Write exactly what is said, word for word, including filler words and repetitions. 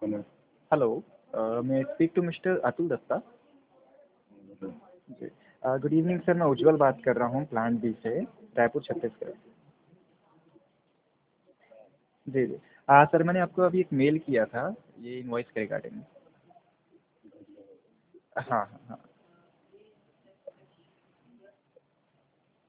Hello, मैं speak to mister Atul Dutta. जी, good evening sir, मैं उज्जवल बात कर रहा हूँ प्लांट बी से, रायपुर छत्तीसगढ़। जी जी। हाँ सर, मैंने आपको अभी एक मेल किया था ये इनवॉइस के रिगार्डिंग। हाँ हाँ हाँ।